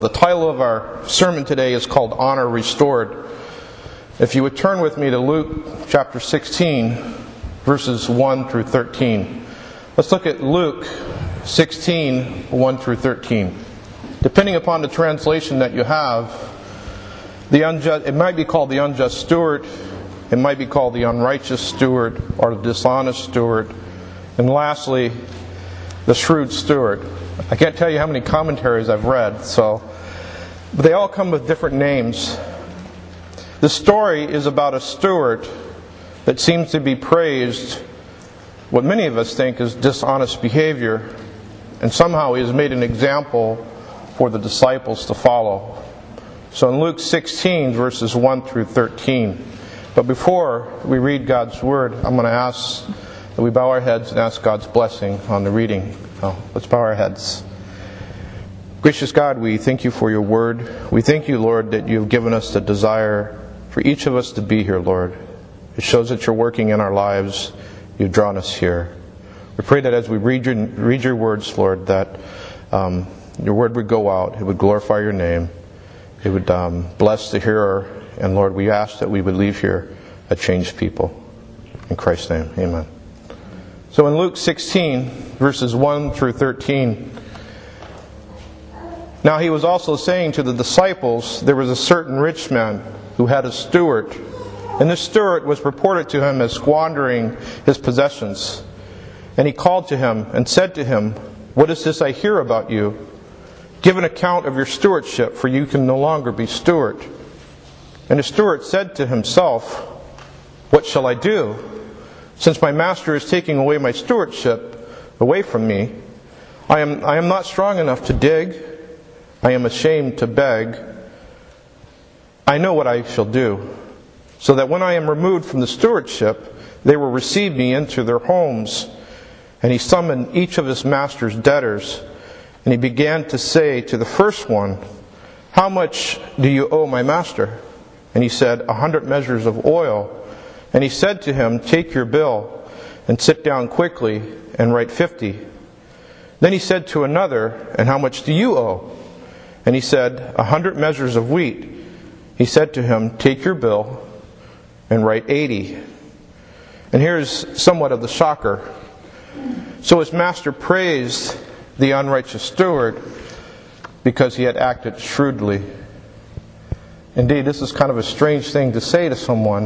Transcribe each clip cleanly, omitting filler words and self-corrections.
The title of our sermon today is called Honor Restored. If you would turn with me to Luke chapter 16, verses 1 through 13. Let's look at Luke 16, 1 through 13. Depending upon the translation that you have, it might be called the unjust steward, it might be called the unrighteous steward, or the dishonest steward, and lastly, the shrewd steward. I can't tell you how many commentaries I've read, but they all come with different names. The story is about a steward that seems to be praised, what many of us think is dishonest behavior, and somehow he has made an example for the disciples to follow. So in Luke 16, verses 1 through 13. But before we read God's Word, I'm going to ask that we bow our heads and ask God's blessing on the reading. Let's bow our heads. Gracious God, we thank you for your Word. We thank you, Lord, that you've given us the desire for each of us to be here, Lord. It shows that you're working in our lives. You've drawn us here. We pray that as we read your words, Lord, that your Word would go out. It would glorify your name. It would bless the hearer. And Lord, we ask that we would leave here a changed people. In Christ's name, amen. So in Luke 16, verses 1 through 13, now he was also saying to the disciples, there was a certain rich man who had a steward, and this steward was reported to him as squandering his possessions. And he called to him and said to him, "What is this I hear about you? Give an account of your stewardship, for you can no longer be steward." And the steward said to himself, "What shall I do? Since my master is taking away my stewardship away from me, I am not strong enough to dig. I am ashamed to beg. I know what I shall do, so that when I am removed from the stewardship, they will receive me into their homes." And he summoned each of his master's debtors, and he began to say to the first one, "How much do you owe my master?" And he said, 100 measures of oil. And he said to him, "Take your bill, and sit down quickly, and write 50. Then he said to another, "And how much do you owe?" And he said, 100 measures of wheat. He said to him, "Take your bill, and write 80. And here's somewhat of the shocker. So his master praised the unrighteous steward because he had acted shrewdly. Indeed, this is kind of a strange thing to say to someone.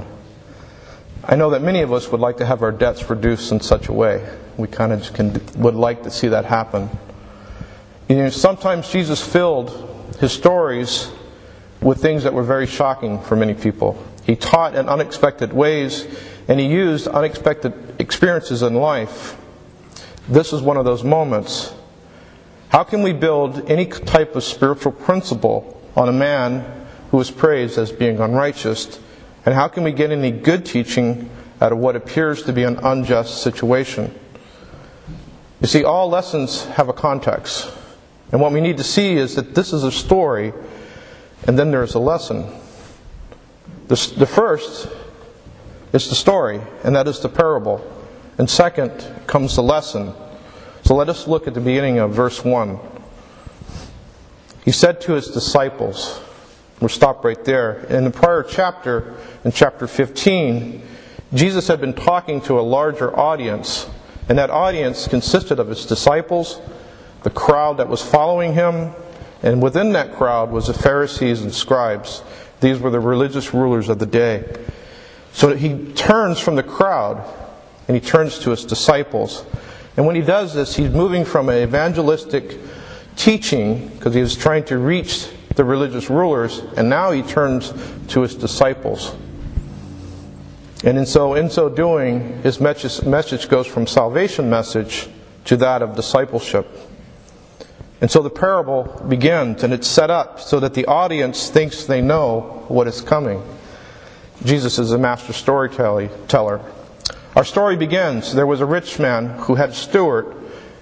I know that many of us would like to have our debts reduced in such a way. We kind of would like to see that happen. Sometimes Jesus filled his stories with things that were very shocking for many people. He taught in unexpected ways, and he used unexpected experiences in life. This is one of those moments. How can we build any type of spiritual principle on a man who is praised as being unrighteous? And how can we get any good teaching out of what appears to be an unjust situation? You see, all lessons have a context. And what we need to see is that this is a story, and then there's a lesson. The first is the story, and that is the parable. And second comes the lesson. So let us look at the beginning of verse 1. He said to his disciples, we'll stop right there. In the prior chapter, in chapter 15, Jesus had been talking to a larger audience, and that audience consisted of his disciples, the crowd that was following him, and within that crowd was the Pharisees and scribes. These were the religious rulers of the day. So he turns from the crowd, and he turns to his disciples. And when he does this, he's moving from an evangelistic teaching, because he was trying to reach the religious rulers, and now he turns to his disciples. And in so doing, his message goes from salvation message to that of discipleship. And so the parable begins, and it's set up so that the audience thinks they know what is coming. Jesus is a master storyteller. Our story begins. There was a rich man who had a steward,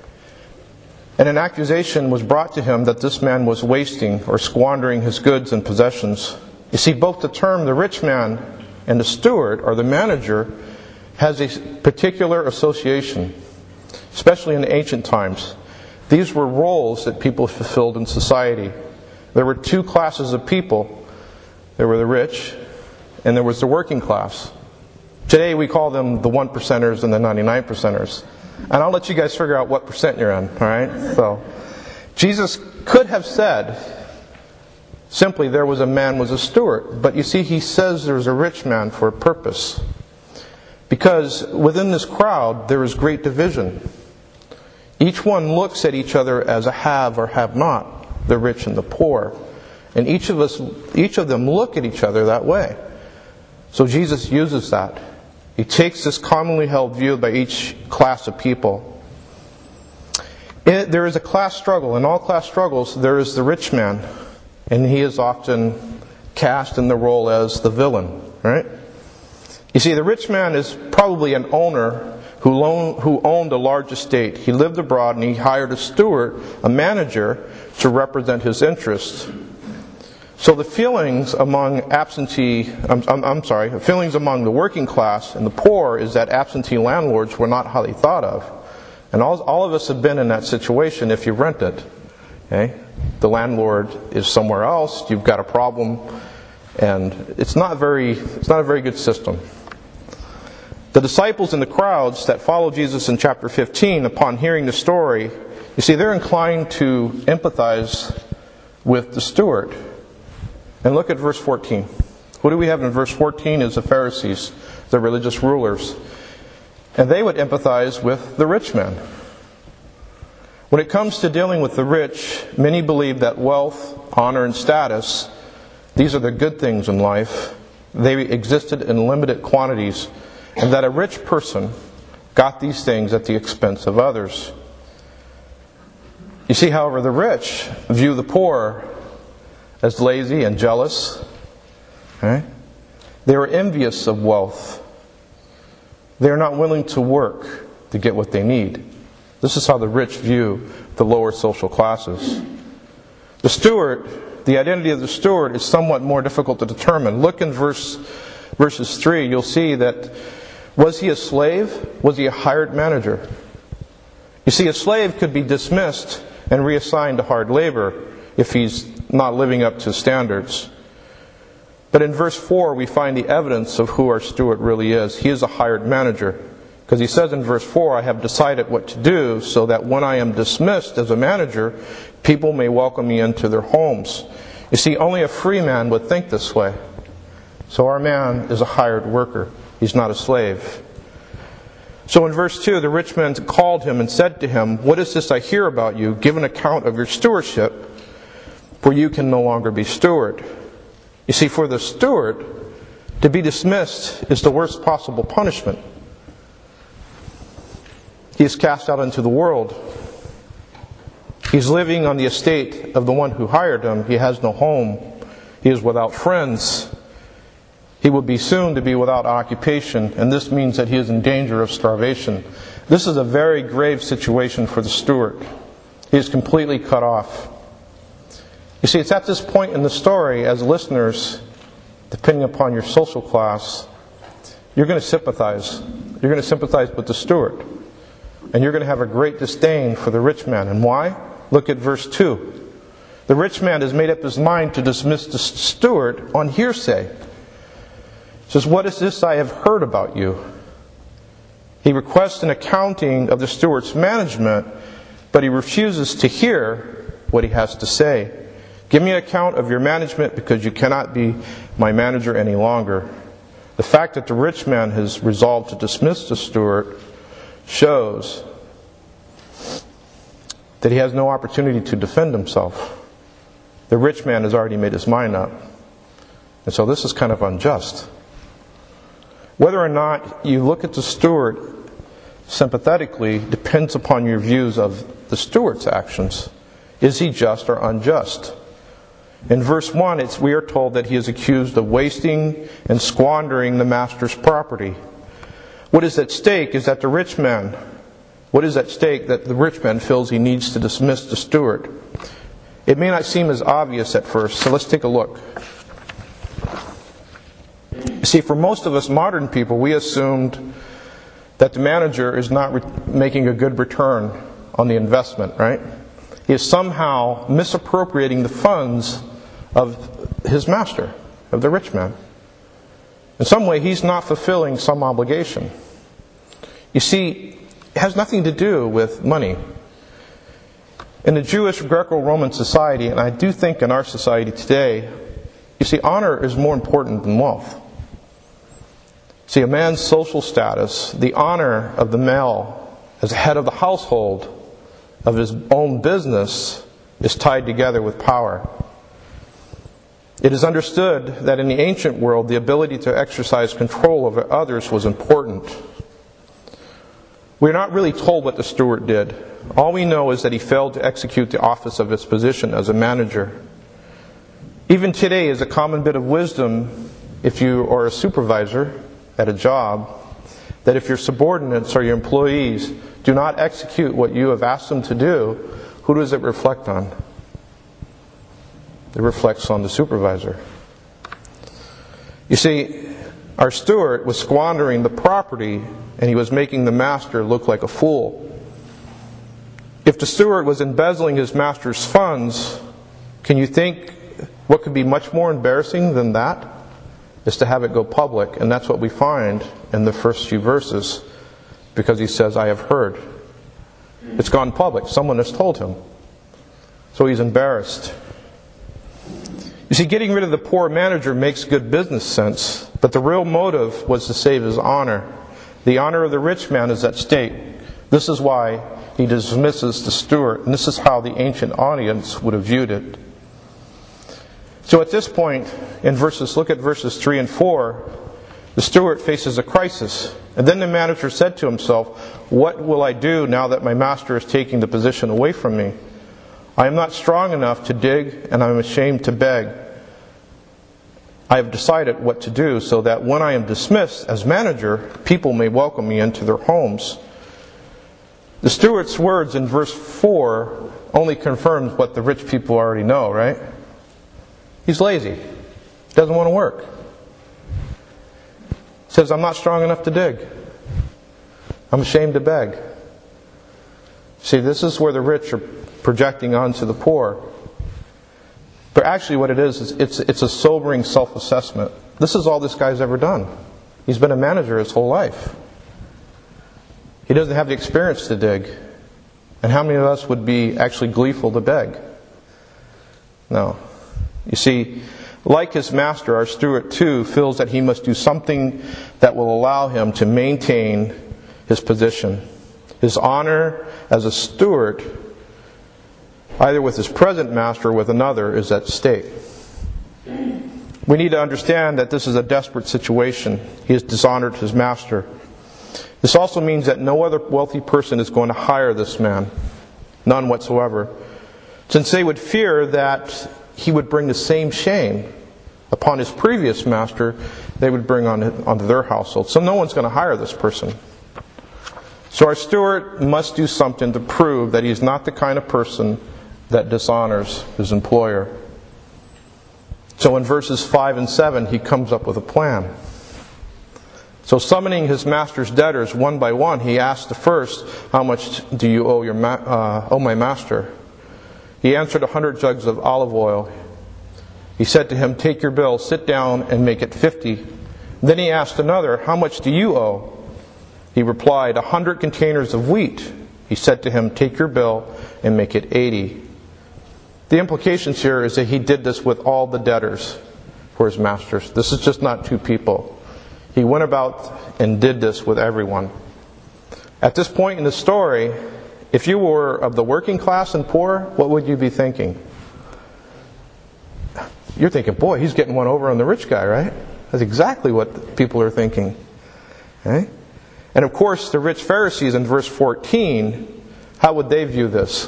and an accusation was brought to him that this man was wasting or squandering his goods and possessions. You see, both the term the rich man and the steward, or the manager, has a particular association, especially in ancient times. These were roles that people fulfilled in society. There were two classes of people. There were the rich, and there was the working class. Today we call them the 1%ers and the 99%ers. And I'll let you guys figure out what percent you're in, alright? So, Jesus could have said, simply, there was a man was a steward. But you see, he says there's a rich man for a purpose. Because within this crowd, there is great division. Each one looks at each other as a have or have not, the rich and the poor. And each of them look at each other that way. So Jesus uses that. He takes this commonly held view by each class of people. There is a class struggle. In all class struggles, there is the rich man. And he is often cast in the role as the villain, right? You see, the rich man is probably an owner who owned a large estate. He lived abroad and he hired a steward, a manager, to represent his interests. So the feelings among feelings among the working class and the poor is that absentee landlords were not highly thought of. And all of us have been in that situation if you rent it. Okay? The landlord is somewhere else, you've got a problem, and it's not a very good system. The disciples in the crowds that follow Jesus in chapter 15, upon hearing the story, you see, they're inclined to empathize with the steward. And look at verse 14. What do we have in verse 14 is the Pharisees, the religious rulers. And they would empathize with the rich man. When it comes to dealing with the rich, many believe that wealth, honor, and status, these are the good things in life. They existed in limited quantities, and that a rich person got these things at the expense of others. You see, however, the rich view the poor as lazy and jealous. Okay? They are envious of wealth. They are not willing to work to get what they need. This is how the rich view the lower social classes. The steward, the identity of the steward is somewhat more difficult to determine. Look in verses 3, you'll see that, was he a slave? Was he a hired manager? You see, a slave could be dismissed and reassigned to hard labor if he's not living up to standards. But in verse 4 we find the evidence of who our steward really is. He is a hired manager. Because he says in verse 4, I have decided what to do so that when I am dismissed as a manager, people may welcome me into their homes. You see, only a free man would think this way. So our man is a hired worker. He's not a slave. So in verse 2, the rich man called him and said to him, what is this I hear about you? Give an account of your stewardship, for you can no longer be steward. You see, for the steward, to be dismissed is the worst possible punishment. He is cast out into the world. He's living on the estate of the one who hired him. He has no home. He is without friends. He will be soon to be without occupation, and this means that he is in danger of starvation. This is a very grave situation for the steward. He is completely cut off. You see, it's at this point in the story, as listeners, depending upon your social class, you're going to sympathize. You're going to sympathize with the steward. And you're going to have a great disdain for the rich man. And why? Look at verse 2. The rich man has made up his mind to dismiss the steward on hearsay. He says, what is this I have heard about you? He requests an accounting of the steward's management, but he refuses to hear what he has to say. Give me an account of your management because you cannot be my manager any longer. The fact that the rich man has resolved to dismiss the steward shows that he has no opportunity to defend himself. The rich man has already made his mind up. And so this is kind of unjust. Whether or not you look at the steward sympathetically depends upon your views of the steward's actions. Is he just or unjust? In verse 1, we are told that he is accused of wasting and squandering the master's property. What is at stake is that the rich man feels he needs to dismiss the steward. It may not seem as obvious at first, so let's take a look. You see, for most of us modern people, we assumed that the manager is not making a good return on the investment, right? He is somehow misappropriating the funds of his master, of the rich man. In some way, he's not fulfilling some obligation. You see, it has nothing to do with money. In the Jewish Greco-Roman society, and I do think in our society today, you see, honor is more important than wealth. See, a man's social status, the honor of the male as head of the household, of his own business, is tied together with power. It is understood that in the ancient world, the ability to exercise control over others was important. We're not really told what the steward did. All we know is that he failed to execute the office of his position as a manager. Even today is a common bit of wisdom, if you are a supervisor at a job, that if your subordinates or your employees do not execute what you have asked them to do, who does it reflect on? It reflects on the supervisor. You see, our steward was squandering the property, and he was making the master look like a fool. If the steward was embezzling his master's funds, can you think what could be much more embarrassing than that? Is to have it go public. And that's what we find in the first few verses, because he says, I have heard. It's gone public. Someone has told him. So he's embarrassed. You see, getting rid of the poor manager makes good business sense, but the real motive was to save his honor. The honor of the rich man is at stake. This is why he dismisses the steward, and this is how the ancient audience would have viewed it. So at this point, look at verses 3 and 4, the steward faces a crisis. And then the manager said to himself, what will I do now that my master is taking the position away from me? I am not strong enough to dig, and I am ashamed to beg. I have decided what to do so that when I am dismissed as manager, people may welcome me into their homes. The steward's words in verse 4 only confirms what the rich people already know, right? He's lazy. He doesn't want to work. He says, I'm not strong enough to dig. I'm ashamed to beg. See, this is where the rich are projecting onto the poor. But actually what it is it's a sobering self-assessment. This is all this guy's ever done. He's been a manager his whole life. He doesn't have the experience to dig. And how many of us would be actually gleeful to beg? No. You see, like his master, our steward too feels that he must do something that will allow him to maintain his position. His honor as a steward, either with his present master or with another, is at stake. We need to understand that this is a desperate situation. He has dishonored his master. This also means that no other wealthy person is going to hire this man. None whatsoever. Since they would fear that he would bring the same shame upon his previous master they would bring onto their household. So no one's going to hire this person. So our steward must do something to prove that he's not the kind of person that dishonors his employer. So in verses 5 and 7, he comes up with a plan. So summoning his master's debtors one by one, he asked the first, how much do you owe my master? He answered 100 jugs of olive oil. He said to him, take your bill, sit down and make it 50. Then he asked another, how much do you owe? He replied, 100 containers of wheat. He said to him, take your bill and make it 80. The implications here is that he did this with all the debtors for his masters. This is just not two people. He went about and did this with everyone. At this point in the story, if you were of the working class and poor, what would you be thinking? You're thinking, boy, he's getting one over on the rich guy, right? That's exactly what people are thinking. Okay? And of course, the rich Pharisees in verse 14, how would they view this?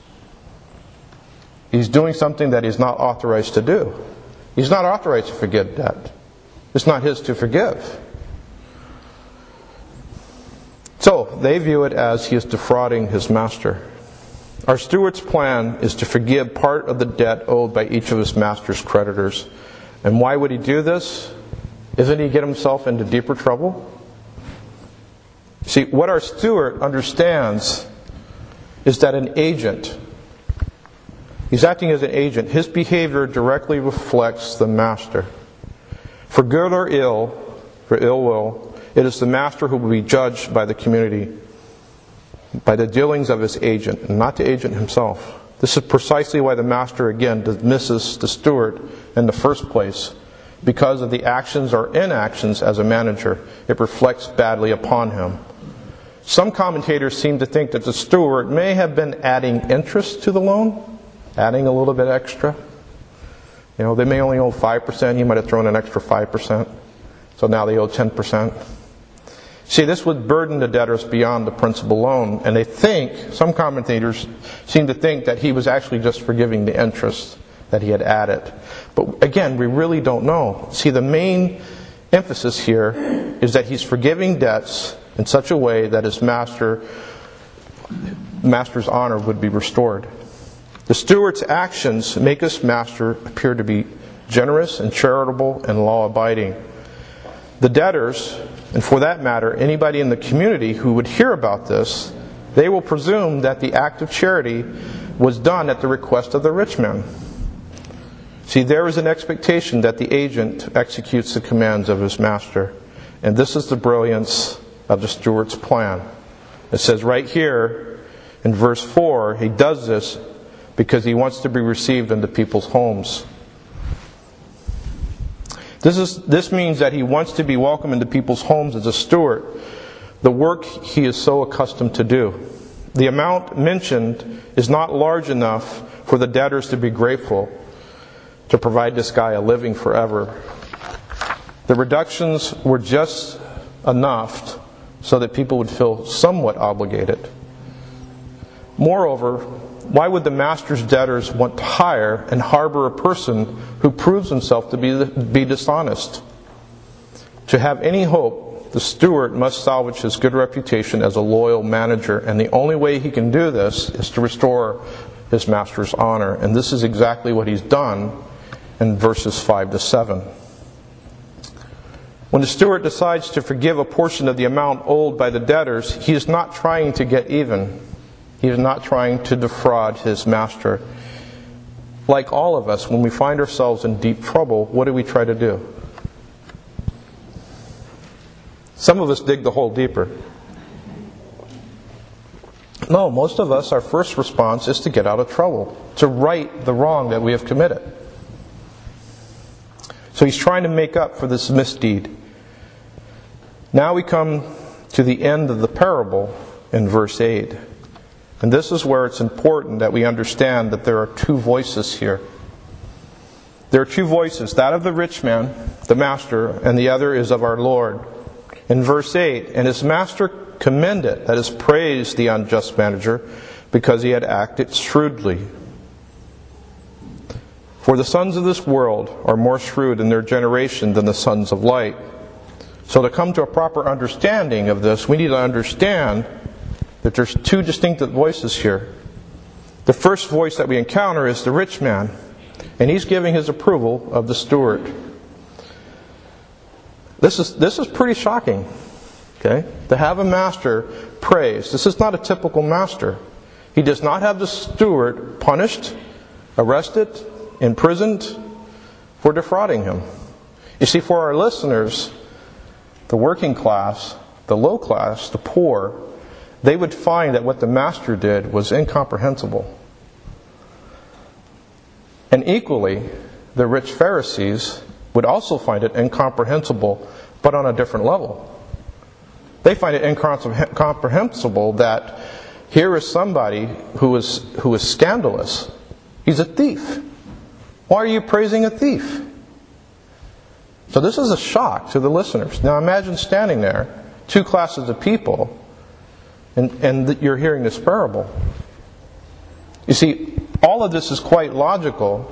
He's doing something that he's not authorized to do. He's not authorized to forgive debt. It's not his to forgive. So, they view it as he is defrauding his master. Our steward's plan is to forgive part of the debt owed by each of his master's creditors. And why would he do this? Isn't he get himself into deeper trouble? See, what our steward understands is that an agent He's acting as an agent. His behavior directly reflects the master. For good or ill, for ill will, it is the master who will be judged by the community, by the dealings of his agent, and not the agent himself. This is precisely why the master again dismisses the steward in the first place. Because of the actions or inactions as a manager, it reflects badly upon him. Some commentators seem to think that the steward may have been adding interest to the loan, adding a little bit extra. You know, they may only owe 5%, he might have thrown an extra 5%. So now they owe 10%. See, this would burden the debtors beyond the principal loan, and they think, some commentators seem to think that he was actually just forgiving the interest that he had added. But again, we really don't know. See, the main emphasis here is that he's forgiving debts in such a way that his master's honor would be restored. The steward's actions make his master appear to be generous and charitable and law-abiding. The debtors, and for that matter, anybody in the community who would hear about this, they will presume that the act of charity was done at the request of the rich man. See, there is an expectation that the agent executes the commands of his master. And this is the brilliance of the steward's plan. It says right here in verse 4, he does this because he wants to be received into people's homes. This means that he wants to be welcomed into people's homes as a steward, the work he is so accustomed to do. The amount mentioned is not large enough for the debtors to be grateful to provide this guy a living forever. The reductions were just enough so that people would feel somewhat obligated. Moreover, why would the master's debtors want to hire and harbor a person who proves himself to be dishonest? To have any hope, the steward must salvage his good reputation as a loyal manager, and the only way he can do this is to restore his master's honor. And this is exactly what he's done in verses 5 to 7. When the steward decides to forgive a portion of the amount owed by the debtors, he is not trying to get even. He is not trying to defraud his master. Like all of us, when we find ourselves in deep trouble, what do we try to do? Some of us dig the hole deeper. No, most of us, our first response is to get out of trouble, to right the wrong that we have committed. So he's trying to make up for this misdeed. Now we come to the end of the parable in verse 8. And this is where it's important that we understand that there are two voices here. There are two voices, that of the rich man, the master, and the other is of our Lord. In verse 8, and his master commended, that is, praised the unjust manager, because he had acted shrewdly. For the sons of this world are more shrewd in their generation than the sons of light. So to come to a proper understanding of this, we need to understand that there's two distinctive voices here. The first voice that we encounter is the rich man, and he's giving his approval of the steward. This is pretty shocking, okay? To have a master praised. This is not a typical master. He does not have the steward punished, arrested, imprisoned for defrauding him. You see, for our listeners, the working class, the low class, the poor, they would find that what the master did was incomprehensible. And equally, the rich Pharisees would also find it incomprehensible, but on a different level. They find it incomprehensible that here is somebody who is scandalous. He's a thief. Why are you praising a thief? So this is a shock to the listeners. Now imagine standing there, two classes of people, and you're hearing this parable. You see, all of this is quite logical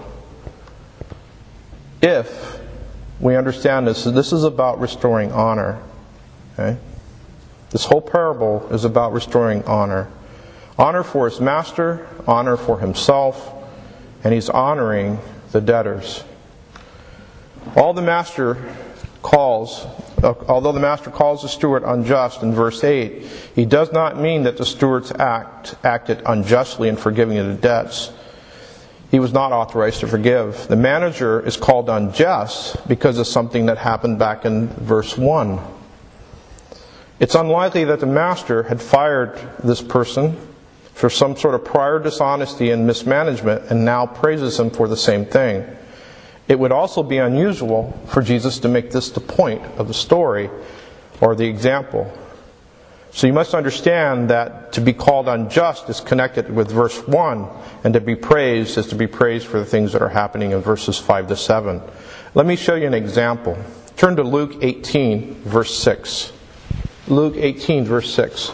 if we understand this. This is about restoring honor. Okay? This whole parable is about restoring honor. Honor for his master, honor for himself, and he's honoring the debtors. Although the master calls the steward unjust in verse 8, he does not mean that the steward's acted unjustly in forgiving the debts. he was not authorized to forgive. The manager is called unjust because of something that happened back in verse 1. It's unlikely that the master had fired this person for some sort of prior dishonesty and mismanagement and now praises him for the same thing. It would also be unusual for Jesus to make this the point of the story or the example. So you must understand that to be called unjust is connected with verse 1, and to be praised is to be praised for the things that are happening in verses 5 to 7. Let me show you an example. Turn to Luke 18, verse 6. Luke 18, verse 6.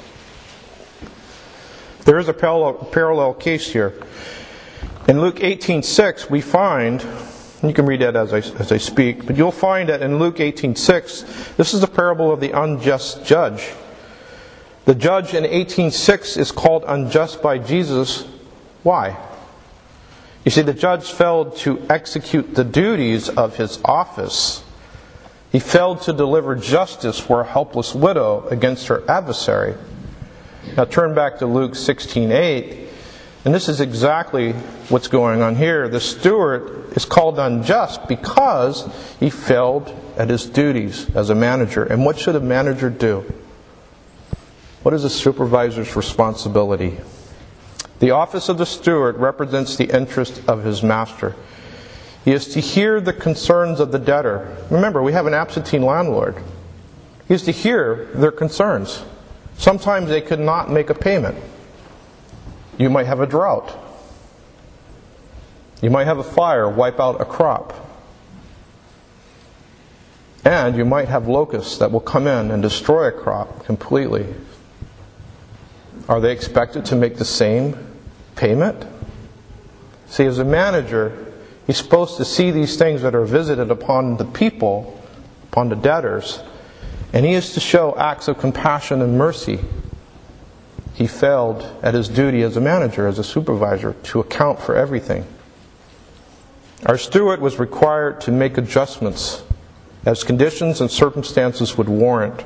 There is a parallel case here. In Luke 18:6, we find, you can read that as I speak, but you'll find that in Luke 18:6, this is the parable of the unjust judge. The judge in 18:6 is called unjust by Jesus. Why? You see, the judge failed to execute the duties of his office. He failed to deliver justice for a helpless widow against her adversary. Now turn back to Luke 16:8, and this is exactly what's going on here. The steward is called unjust because he failed at his duties as a manager. And what should a manager do? What is a supervisor's responsibility? The office of the steward represents the interest of his master. He is to hear the concerns of the debtor. Remember, we have an absentee landlord. He is to hear their concerns. Sometimes they could not make a payment. You might have a drought. You might have a fire wipe out a crop. And you might have locusts that will come in and destroy a crop completely. Are they expected to make the same payment? See, as a manager, he's supposed to see these things that are visited upon the people, upon the debtors, and he is to show acts of compassion and mercy. He failed at his duty as a manager, as a supervisor, to account for everything. Our steward was required to make adjustments as conditions and circumstances would warrant.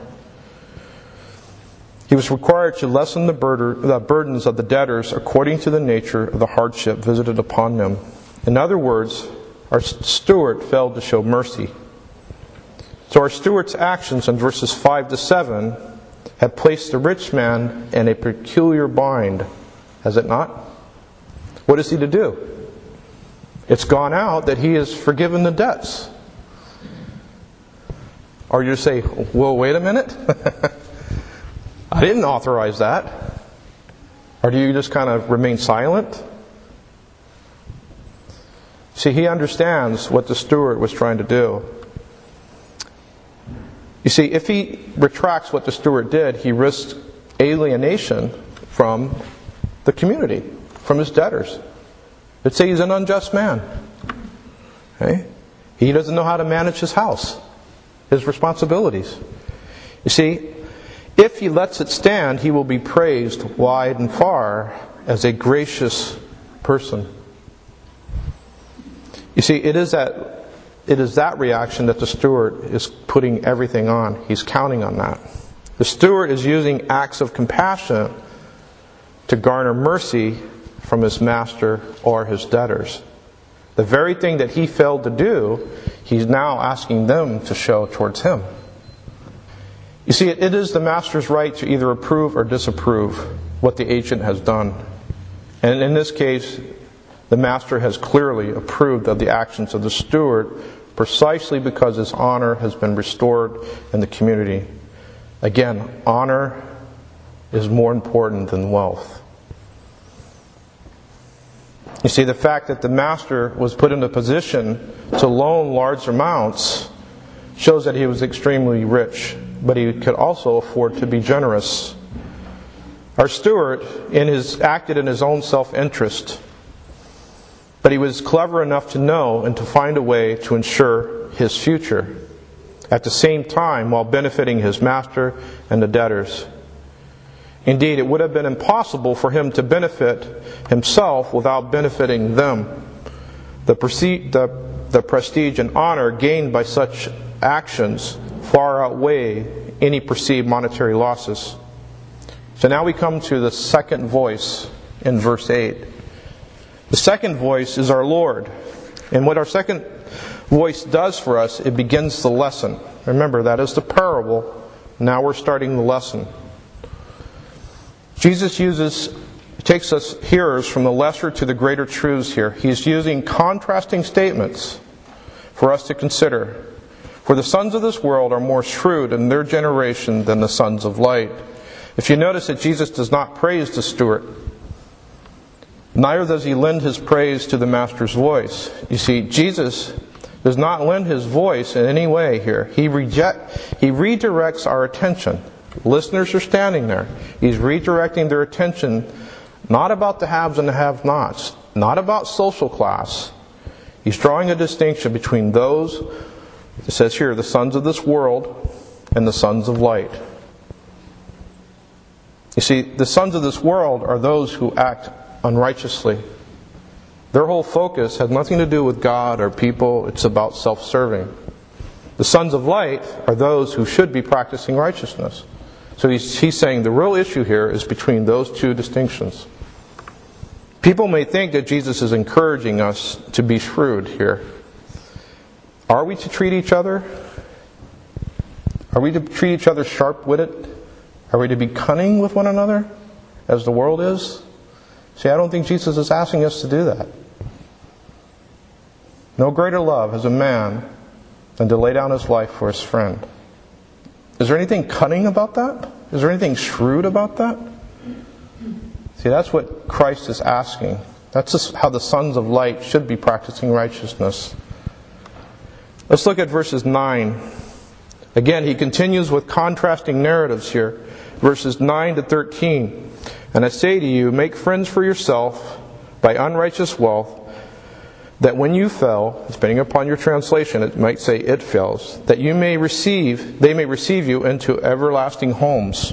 He was required to lessen the burdens of the debtors according to the nature of the hardship visited upon them. In other words, our steward failed to show mercy. So our steward's actions in verses 5 to 7 have placed the rich man in a peculiar bind, has it not? What is he to do? It's gone out that he has forgiven the debts. Or you say, well, wait a minute. I didn't authorize that. Or do you just kind of remain silent? See, he understands what the steward was trying to do. You see, if he retracts what the steward did, he risks alienation from the community, from his debtors. Let's say he's an unjust man. Okay? He doesn't know how to manage his house, his responsibilities. You see, if he lets it stand, he will be praised wide and far as a gracious person. You see, it is that reaction that the steward is putting everything on. He's counting on that. The steward is using acts of compassion to garner mercy from his master or his debtors. The very thing that he failed to do, he's now asking them to show towards him. You see, it is the master's right to either approve or disapprove what the agent has done. And in this case, the master has clearly approved of the actions of the steward precisely because his honor has been restored in the community. Again, honor is more important than wealth. You see, the fact that the master was put in a position to loan large amounts shows that he was extremely rich, but he could also afford to be generous. Our steward acted in his own self-interest, but he was clever enough to know and to find a way to ensure his future, at the same time while benefiting his master and the debtors. Indeed, it would have been impossible for him to benefit himself without benefiting them. The prestige and honor gained by such actions far outweigh any perceived monetary losses. So now we come to the second voice in verse 8. The The second voice is our Lord. And what our second voice does for us, it begins the lesson. Remember, that is the parable. Now we're starting the lesson. Jesus takes us hearers from the lesser to the greater truths here. He's using contrasting statements for us to consider. For the sons of this world are more shrewd in their generation than the sons of light. If you notice that Jesus does not praise the steward, neither does he lend his praise to the master's voice. You see, Jesus does not lend his voice in any way here. He redirects our attention. Listeners are standing there. He's redirecting their attention not about the haves and the have-nots, not about social class. He's drawing a distinction between those, it says here, the sons of this world and the sons of light. You see, the sons of this world are those who act unrighteously. Their whole focus has nothing to do with God or people. It's about self-serving. The sons of light are those who should be practicing righteousness. So he's saying the real issue here is between those two distinctions. People may think that Jesus is encouraging us to be shrewd here. Are we to treat each other? Are we to treat each other sharp-witted? Are we to be cunning with one another, as the world is? See, I don't think Jesus is asking us to do that. No greater love has a man than to lay down his life for his friend. Is there anything cunning about that? Is there anything shrewd about that? See, that's what Christ is asking. That's just how the sons of light should be practicing righteousness. Let's look at verses 9. Again, he continues with contrasting narratives here. Verses 9 to 13. And I say to you, make friends for yourself by unrighteous wealth, that when you fell, depending upon your translation, it might say it fails, that they may receive you into everlasting homes.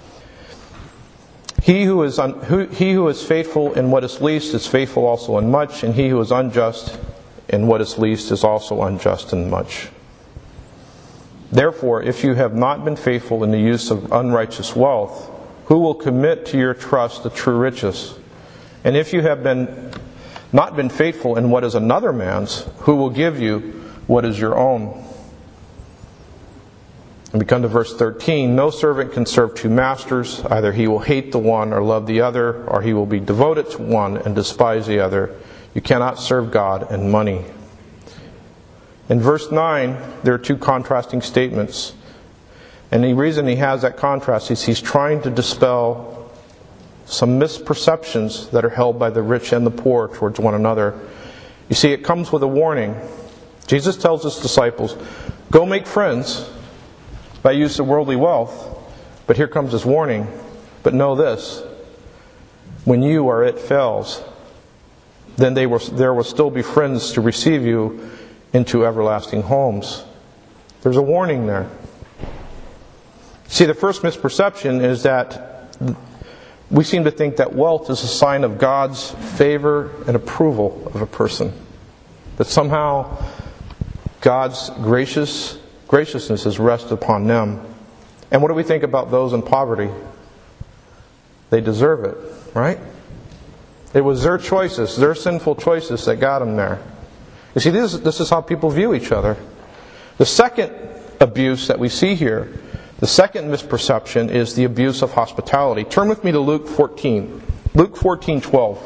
He who is faithful in what is least is faithful also in much, and he who is unjust in what is least is also unjust in much. Therefore, if you have not been faithful in the use of unrighteous wealth, who will commit to your trust the true riches? And if you have not been faithful in what is another man's, who will give you what is your own? And we come to verse 13. No servant can serve two masters. Either he will hate the one or love the other, or he will be devoted to one and despise the other. You cannot serve God and money. In verse 9, there are two contrasting statements. And the reason he has that contrast is he's trying to dispel some misperceptions that are held by the rich and the poor towards one another. You see, it comes with a warning. Jesus tells his disciples, go make friends by use of worldly wealth. But here comes his warning. But know this, when you or it fails, then there will still be friends to receive you into everlasting homes. There's a warning there. See, the first misperception is that we seem to think that wealth is a sign of God's favor and approval of a person. That somehow God's graciousness is rested upon them. And what do we think about those in poverty? They deserve it, right? It was their choices, their sinful choices that got them there. You see, this is how people view each other. The second abuse that we see here, the second misperception, is the abuse of hospitality. Turn with me to Luke 14. Luke 14:12.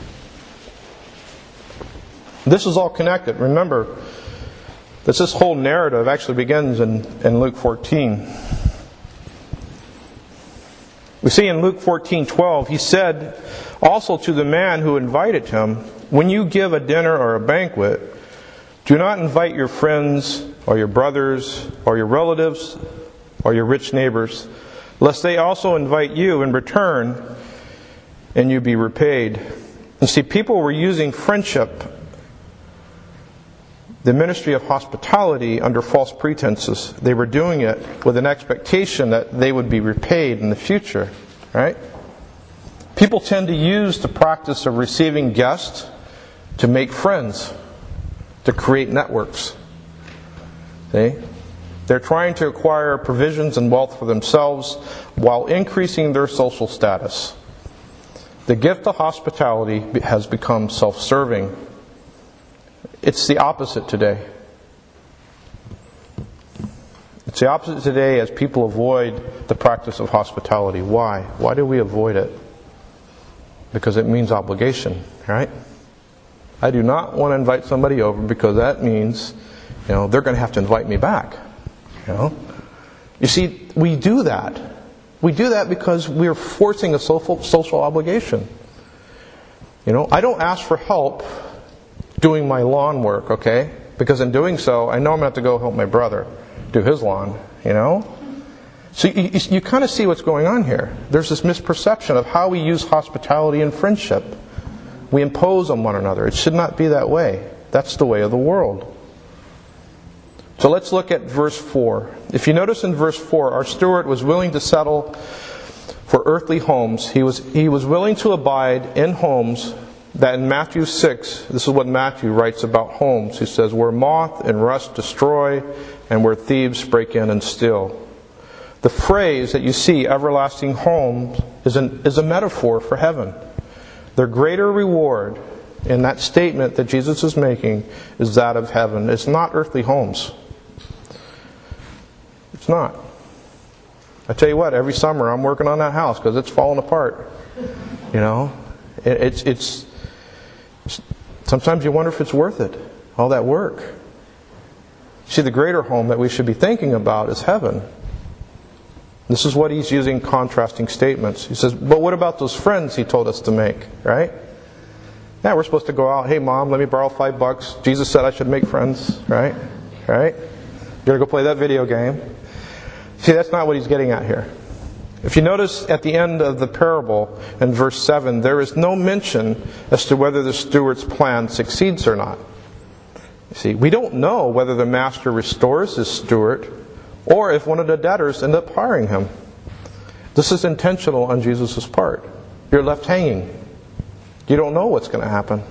This is all connected. Remember, this whole narrative actually begins in Luke 14. We see in Luke 14:12, he said also to the man who invited him, when you give a dinner or a banquet, do not invite your friends or your brothers or your relatives or your rich neighbors, lest they also invite you in return and you be repaid. You see, people were using friendship, the ministry of hospitality, under false pretenses. They were doing it with an expectation that they would be repaid in the future, right? People tend to use the practice of receiving guests to make friends, to create networks. See? They're trying to acquire provisions and wealth for themselves while increasing their social status. The gift of hospitality has become self-serving. It's the opposite today. It's the opposite today as people avoid the practice of hospitality. Why? Why do we avoid it? Because it means obligation, right? I do not want to invite somebody over because that means, they're going to have to invite me back. You see, we do that. We do that because we're forcing a social obligation. I don't ask for help doing my lawn work, okay? Because in doing so, I know I'm going to have to go help my brother do his lawn, So you kind of see what's going on here. There's this misperception of how we use hospitality and friendship. We impose on one another. It should not be that way. That's the way of the world. So let's look at verse 4. If you notice in verse 4, our steward was willing to settle for earthly homes. He was willing to abide in homes that in Matthew 6, this is what Matthew writes about homes. He says, where moth and rust destroy and where thieves break in and steal. The phrase that you see, everlasting homes, is a metaphor for heaven. Their greater reward in that statement that Jesus is making is that of heaven. It's not earthly homes. It's not. I tell you what, every summer I'm working on that house because it's falling apart. It's sometimes you wonder if it's worth it, all that work. See, the greater home that we should be thinking about is heaven. This is what he's using contrasting statements. He says, but what about those friends he told us to make, right? Yeah, we're supposed to go out, hey mom, let me borrow $5. Jesus said I should make friends, right? Right? You're going to go play that video game. See, that's not what he's getting at here. If you notice at the end of the parable in verse 7, there is no mention as to whether the steward's plan succeeds or not. You see, we don't know whether the master restores his steward or if one of the debtors end up hiring him. This is intentional on Jesus' part. You're left hanging. You don't know what's going to happen.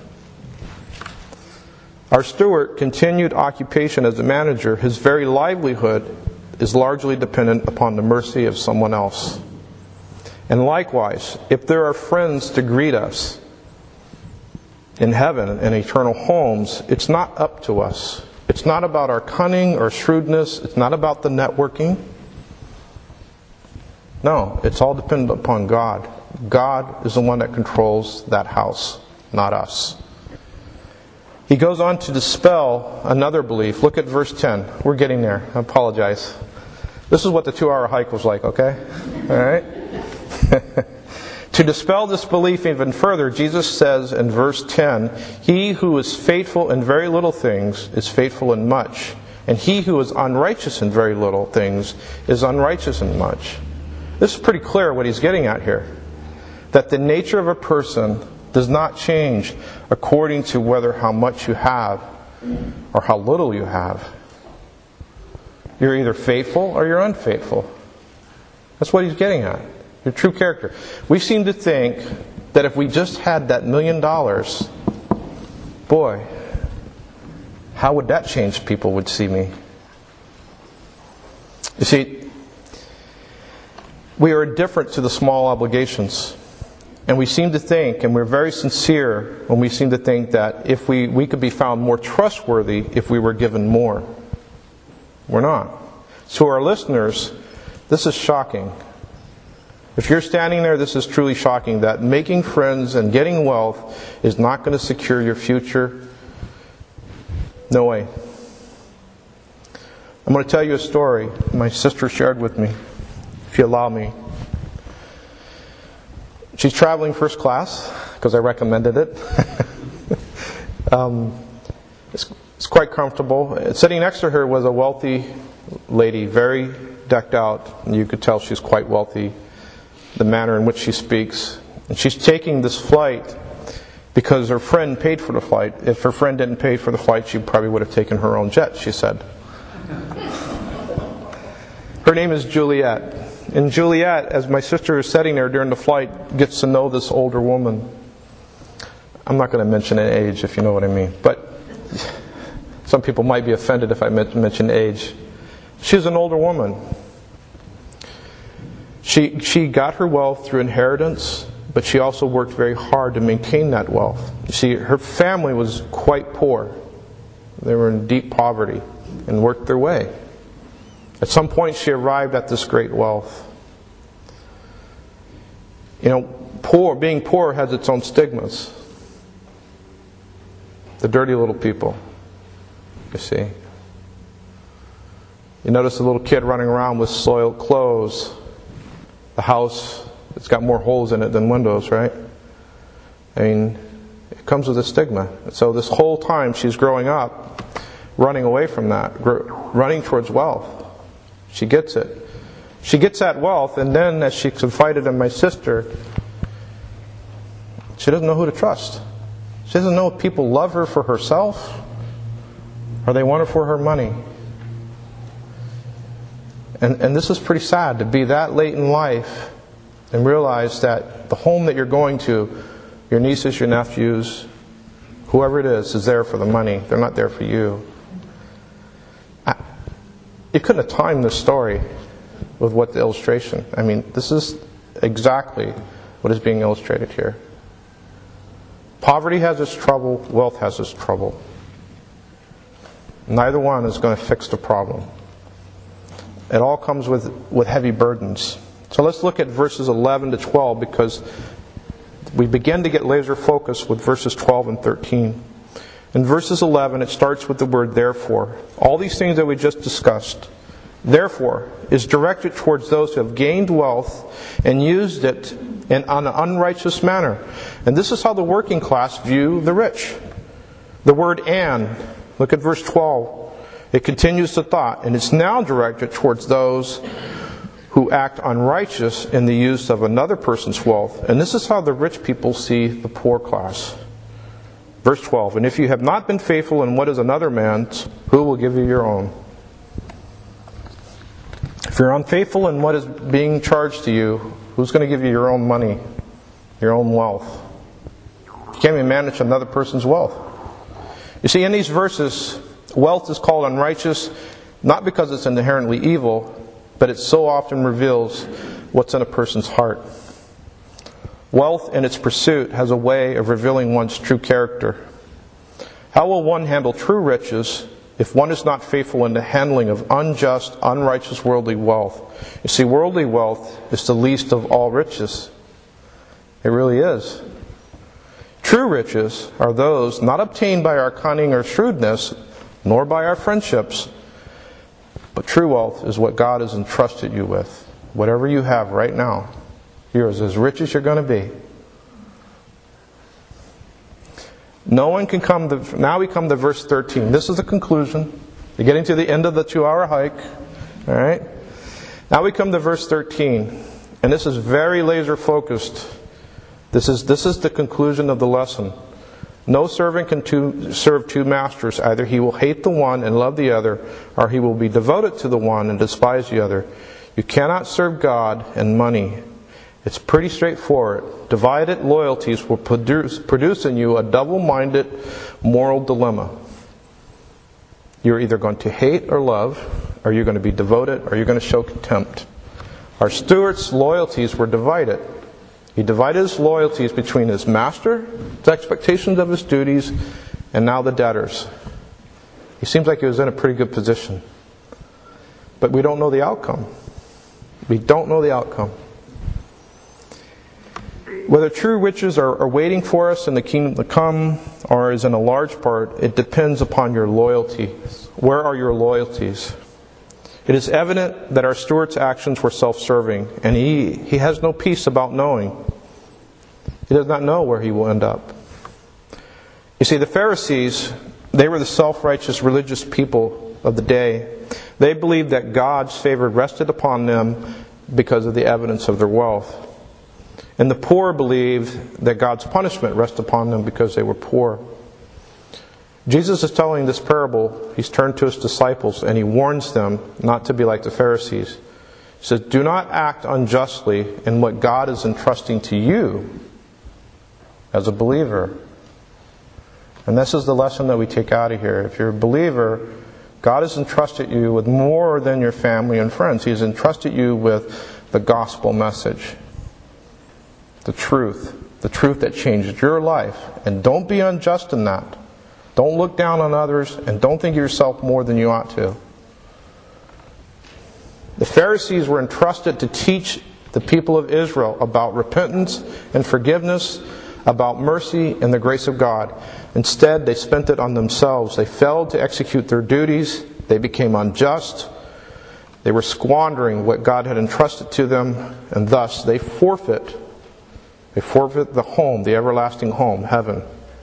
Our steward continued occupation as a manager. His very livelihood is largely dependent upon the mercy of someone else. And likewise, if there are friends to greet us in heaven and eternal homes, it's not up to us. It's not about our cunning or shrewdness. It's not about the networking. No, it's all dependent upon God. God is the one that controls that house, not us. He goes on to dispel another belief. Look at verse 10. We're getting there. I apologize. This is what the 2-hour hike was like, okay? All right? To dispel this belief even further, Jesus says in verse 10, he who is faithful in very little things is faithful in much, and he who is unrighteous in very little things is unrighteous in much. This is pretty clear what he's getting at here. That the nature of a person does not change according to whether how much you have or how little you have. You're either faithful or you're unfaithful. That's what he's getting at. Your true character. We seem to think that if we just had that $1 million, boy, how would that change people would see me? You see, we are indifferent to the small obligations. And we seem to think, and we're very sincere when we seem to think that if we could be found more trustworthy if we were given more. We're not. So our listeners, this is shocking. If you're standing there, this is truly shocking, that making friends and getting wealth is not going to secure your future. No way. I'm going to tell you a story my sister shared with me, if you allow me. She's traveling first class, because I recommended it. It's quite comfortable. Sitting next to her was a wealthy lady, very decked out. And you could tell she's quite wealthy, the manner in which she speaks. And she's taking this flight because her friend paid for the flight. If her friend didn't pay for the flight, she probably would have taken her own jet, she said. Her name is Juliet. And Juliet, as my sister is sitting there during the flight, gets to know this older woman. I'm not going to mention an age, if you know what I mean. But some people might be offended if I mention age. She's an older woman. She got her wealth through inheritance, but she also worked very hard to maintain that wealth. You see, her family was quite poor. They were in deep poverty and worked their way. At some point she arrived at this great wealth. You know, being poor has its own stigmas. The dirty little people, you see. You notice a little kid running around with soiled clothes. The house, it's got more holes in it than windows, right? I mean, it comes with a stigma. So this whole time she's growing up, running away from that, running towards wealth. She gets it. She gets that wealth, and then as she confided in my sister, she doesn't know who to trust. She doesn't know if people love her for herself or they want her for her money. And this is pretty sad, to be that late in life and realize that the home that you're going to, your nieces, your nephews, whoever it is there for the money. They're not there for you. You couldn't have timed this story with what the illustration. I mean, this is exactly what is being illustrated here. Poverty has its trouble, wealth has its trouble. Neither one is going to fix the problem. It all comes with heavy burdens. So let's look at verses 11 to 12, because we begin to get laser focused with verses 12 and 13. In verses 11, it starts with the word therefore. All these things that we just discussed, therefore, is directed towards those who have gained wealth and used it in an unrighteous manner. And this is how the working class view the rich. The word and, look at verse 12. It continues the thought, and it's now directed towards those who act unrighteous in the use of another person's wealth. And this is how the rich people see the poor class. Verse 12, and if you have not been faithful in what is another man's, who will give you your own? If you're unfaithful in what is being charged to you, who's going to give you your own money, your own wealth? You can't even manage another person's wealth. You see, in these verses, wealth is called unrighteous, not because it's inherently evil, but it so often reveals what's in a person's heart. Wealth in its pursuit has a way of revealing one's true character. How will one handle true riches if one is not faithful in the handling of unjust, unrighteous worldly wealth? You see, worldly wealth is the least of all riches. It really is. True riches are those not obtained by our cunning or shrewdness, nor by our friendships, but true wealth is what God has entrusted you with. Whatever you have right now, you're as rich as you're going to be. No one can come to... Now we come to verse 13. This is the conclusion. You're getting to the end of the 2-hour hike. All right? Now we come to verse 13. And this is very laser focused. This is the conclusion of the lesson. No servant can serve two masters. Either he will hate the one and love the other, or he will be devoted to the one and despise the other. You cannot serve God and money. It's pretty straightforward. Divided loyalties will produce in you a double-minded moral dilemma. You're either going to hate or love, or you're going to be devoted, or you're going to show contempt. Our steward's loyalties were divided. He divided his loyalties between his master, his expectations of his duties, and now the debtors. He seems like he was in a pretty good position. But we don't know the outcome. We don't know the outcome. Whether true riches are waiting for us in the kingdom to come, or is in a large part, it depends upon your loyalty. Where are your loyalties? It is evident that our steward's actions were self-serving, and he has no peace about knowing. He does not know where he will end up. You see, the Pharisees, they were the self-righteous religious people of the day. They believed that God's favor rested upon them because of the evidence of their wealth. And the poor believed that God's punishment rested upon them because they were poor. Jesus is telling this parable. He's turned to his disciples and he warns them not to be like the Pharisees. He says, do not act unjustly in what God is entrusting to you as a believer. And this is the lesson that we take out of here. If you're a believer, God has entrusted you with more than your family and friends. He has entrusted you with the gospel message. the truth that changed your life. And don't be unjust in that. Don't look down on others, and don't think of yourself more than you ought to. The Pharisees were entrusted to teach the people of Israel about repentance and forgiveness, about mercy and the grace of God. Instead, they spent it on themselves. They failed to execute their duties. They became unjust. They were squandering what God had entrusted to them, and thus they forfeit the home, the everlasting home, heaven.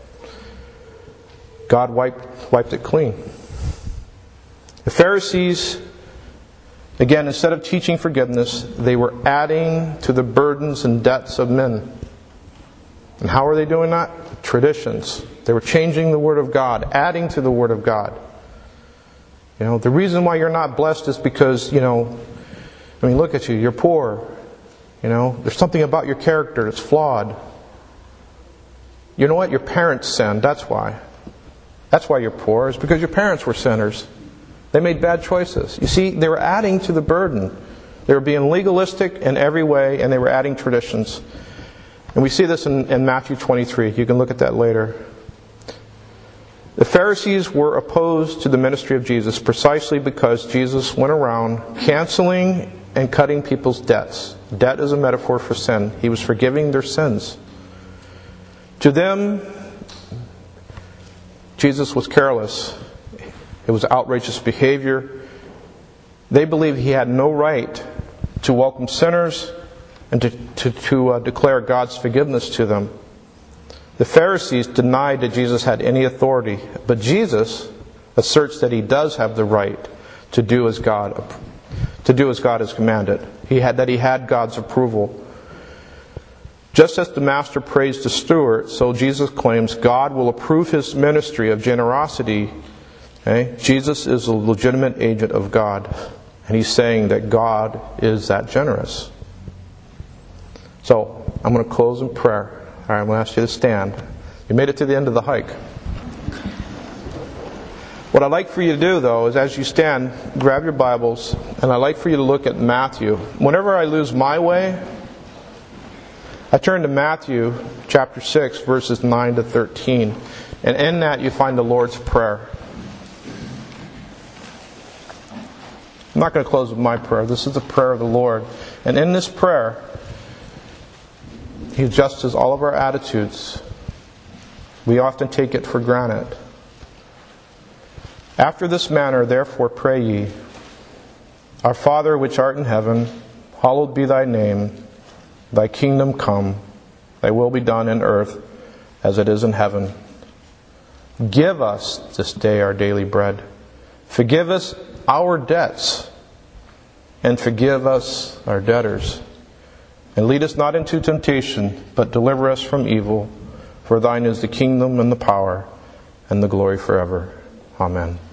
God wiped it clean. The Pharisees, again, instead of teaching forgiveness, they were adding to the burdens and debts of men. And how are they doing that? Traditions. They were changing the Word of God, adding to the Word of God. The reason why you're not blessed is because, look at you, you're poor. There's something about your character that's flawed. You know what? Your parents sinned, that's why. That's why you're poor, is because your parents were sinners. They made bad choices. You see, they were adding to the burden. They were being legalistic in every way, and they were adding traditions. And we see this in Matthew 23. You can look at that later. The Pharisees were opposed to the ministry of Jesus precisely because Jesus went around canceling and cutting people's debts. Debt is a metaphor for sin. He was forgiving their sins. To them, Jesus was careless. It was outrageous behavior. They believed he had no right to welcome sinners and to declare God's forgiveness to them. The Pharisees denied that Jesus had any authority, but Jesus asserts that he does have the right to do as God has commanded. He had God's approval. Just as the master praised the steward, so Jesus claims God will approve his ministry of generosity. Okay? Jesus is a legitimate agent of God, and he's saying that God is that generous. So, I'm going to close in prayer. All right, I'm going to ask you to stand. You made it to the end of the hike. What I'd like for you to do, though, is as you stand, grab your Bibles, and I'd like for you to look at Matthew. Whenever I lose my way, I turn to Matthew chapter 6, verses 9 to 13. And in that you find the Lord's Prayer. I'm not going to close with my prayer. This is the prayer of the Lord. And in this prayer, he adjusts all of our attitudes. We often take it for granted. After this manner, therefore, pray ye, Our Father which art in heaven, hallowed be thy name. Thy kingdom come. Thy will be done in earth as it is in heaven. Give us this day our daily bread. Forgive us our debts, and forgive us our debtors. And lead us not into temptation, but deliver us from evil. For thine is the kingdom and the power and the glory forever. Amen.